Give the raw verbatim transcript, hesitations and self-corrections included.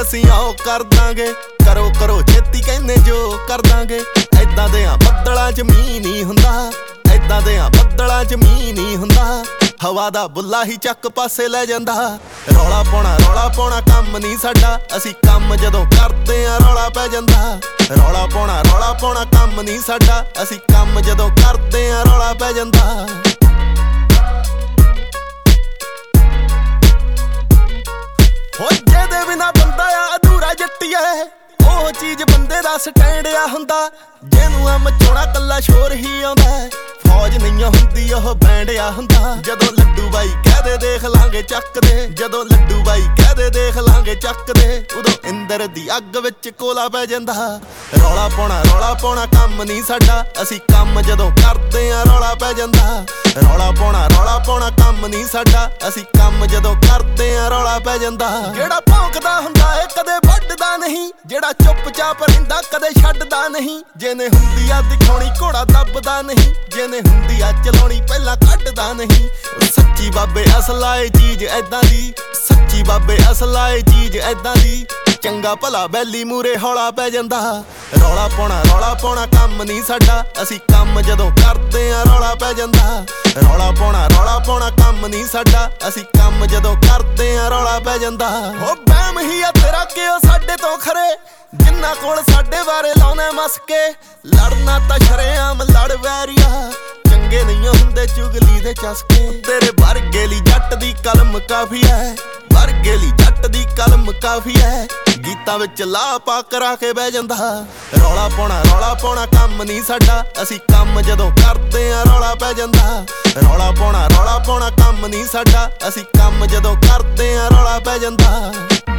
ਅਸੀਂ ਆਓ ਕਰ ਦਾਂਗੇ, ਕਰੋ ਕਰੋ ਛੇਤੀ ਕਹਿੰਦੇ ਜੋ ਕਰ ਦਾਂਗੇ। ਏਦਾਂ ਦੇ ਆ ਬੱਦਲਾਂ ਚ ਮੀਂਹ ਨਹੀਂ ਹੁੰਦਾ, ਏਦਾਂ ਦੇ ਆ ਬੱਦਲਾਂ ਚ ਮੀਂਹ ਨਹੀਂ ਹੁੰਦਾ। ਹਵਾ ਦਾ ਬੁੱਲਾ ਹੀ ਚੱਕ ਪਾਸੇ ਲੈ ਜਾਂਦਾ। ਰੌਲਾ ਪਾਉਣਾ ਰੌਲਾ ਪਾਉਣਾ ਕੰਮ ਨਹੀਂ ਸਾਡਾ, ਅਸੀਂ ਕੰਮ ਜਦੋਂ ਕਰਦੇ ਆ ਰੌਲਾ ਪੈ ਜਾਂਦਾ। ਰੌਲਾ ਪਾਉਣਾ ਰੌਲਾ ਪਾਉਣਾ ਕੰਮ ਨਹੀਂ ਸਾਡਾ, ਅਸੀਂ ਕੰਮ ਜਦੋਂ ਕਰਦੇ ਆ ਰੌਲਾ ਪੈ ਜਾਂਦਾ। ਹੋ ਜਿਹਦੇ ਬਿਨਾ ਬੰਦਾ ਆ ਅਧੂਰਾ ਜੱਟੀਏ, ਉਹ ਚੀਜ਼ ਬੰਦੇ ਦਾ ਸਟੈਂਡ ਆ ਹੁੰਦਾ। ਜਿਹਨੂੰ ਆ ਮਚਾਉਣਾ ਕੱਲਾ ਸ਼ੋਰ ਹੀ ਆਉਂਦਾ, ਫੌਜ ਨਹੀਂ ਹੁੰਦੀ ਉਹ ਬੈਂਡ ਆ ਹੁੰਦਾ। ਜਦੋਂ ਲੱਡੂ ਬਾਈ ਕਹਦੇ ਦੇਖ ਲਾਂਗੇ ਚੱਕਦੇ, ਜਦੋਂ ਲੱਡੂ ਬਾਈ ਕਹਦੇ ਦੇਖ ਲਾਂਗੇ ਚੱਕਦੇ, ਉਦੋਂ ਇੰਦਰ ਦੀ ਅੱਗ ਵਿੱਚ ਕੋਲਾ ਪੈ ਜਾਂਦਾ। ਰੌਲਾ ਪਾਉਣਾ ਰੌਲਾ ਪਾਉਣਾ ਕੰਮ ਨਹੀਂ ਸਾਡਾ, ਅਸੀਂ ਕੰਮ ਜਦੋਂ ਕਰਦੇ ਆ ਰੌਲਾ ਪੈ ਜਾਂਦਾ। ਰੌਲਾ ਪਾਉਣਾ ਰੌਲਾ ਪਾਉਣਾ ਕੰਮ ਨਹੀਂ ਸਾਡਾ, ਅਸੀਂ ਕੰਮ ਜਦੋਂ ਕਰਦੇ ਆ ਰੌਲਾ ਪੈ ਜਾਂਦਾ। ਜਿਹੜਾ ਭੌਂਕਦਾ ਹੁੰਦਾ ਏ ਕਦੇ ਵੱਢਦਾ ਨਹੀਂ, ਜਿਹੜਾ ਚੁੱਪਚਾਪ ਰਹਿੰਦਾ ਕਦੇ ਛੱਡਦਾ ਨਹੀਂ। ਜਿਹਨੇ ਹੁੰਦੀ ਆ ਦਿਖਾਉਣੀ ਘੋੜਾ ਦੱਬਦਾ ਨਹੀਂ, ਜਿਹਨੇ ਹੁੰਦੀ ਆ ਚਲਾਉਣੀ ਪਹਿਲਾਂ ਕੱਢਦਾ ਨਹੀਂ। ਸੱਚੀ ਬਾਬੇ ਅਸਲਾ ਏ ਚੀਜ਼ ਏਦਾਂ ਦੀ, ਸੱਚੀ ਬਾਬੇ ਅਸਲਾ ਏ ਚੀਜ਼ ਏਦਾਂ ਦੀ। ਚੰਗਾ ਭਲਾ ਬੈਲੀ ਮੂਰੇ ਹੌਲਾ ਪੈ ਜਾਂਦਾ। ਰੌਲਾ ਪਾਉਣਾ ਰੌਲਾ ਪਾਉਣਾ ਕੰਮ ਨਹੀਂ ਸਾਡਾ, ਅਸੀਂ ਕੰਮ ਜਦੋਂ ਕਰਦੇ ਆ ਰੌਲਾ ਪੈ ਜਾਂਦਾ। ਰੌਲਾ ਪਾਉਣਾ ਰੌਲਾ ਪਾਉਣਾ ਕੰਮ ਨਹੀਂ ਸਾਡਾ, ਅਸੀਂ ਕੰਮ ਜਦੋਂ ਕਰਦੇ ਆ ਰੌਲਾ ਪੈ ਜਾਂਦਾ। ਹੋ ਬਹਿਮ ਹੀ ਆ ਤੇਰਾ ਕਿ ਉਹ ਸਾਡੇ ਤੋਂ ਖਰੇ, ਜਿੰਨਾ ਕੋਲ ਸਾਡੇ ਬਾਰੇ ਲਾਉਣੇ ਮਸਕੇ। ਲੜਨਾ ਤਾਂ ਸ਼ਰੇਆਮ ਲੜ ਵੈਰੀਆ, ਚੰਗੇ ਨਹੀਂ ਹੁੰਦੇ ਚੁਗਲੀ ਦੇ ਚਸਕੇ। ਤੇਰੇ ਵਰਗੇ ਲਈ ਜੱਟ ਦੀ ਕਲਮ ਕਾਫੀ ਹੈ, ਵਰਗੇ ਲਈ ਜੱਟ ਦੀ ਕਲਮ ਕਾਫੀ ਹੈ। ਗੀਤਾਂ ਵਿੱਚ ਲਾ ਪਾ ਕਰਾ ਕੇ ਬਹਿ ਜਾਂਦਾ। ਰੌਲਾ ਪਾਉਣਾ ਰੌਲਾ ਪਾਉਣਾ ਕੰਮ ਨਹੀਂ ਸਾਡਾ, ਅਸੀਂ ਕੰਮ ਜਦੋਂ ਕਰਦੇ ਆ ਰੌਲਾ ਪੈ ਜਾਂਦਾ। ਰੌਲਾ ਪਾਉਣਾ ਰੌਲਾ ਪਾਉਣਾ ਕੰਮ ਨਹੀਂ ਸਾਡਾ, ਅਸੀਂ ਕੰਮ ਜਦੋਂ ਕਰਦੇ ਆ ਰੌਲਾ ਪੈ ਜਾਂਦਾ।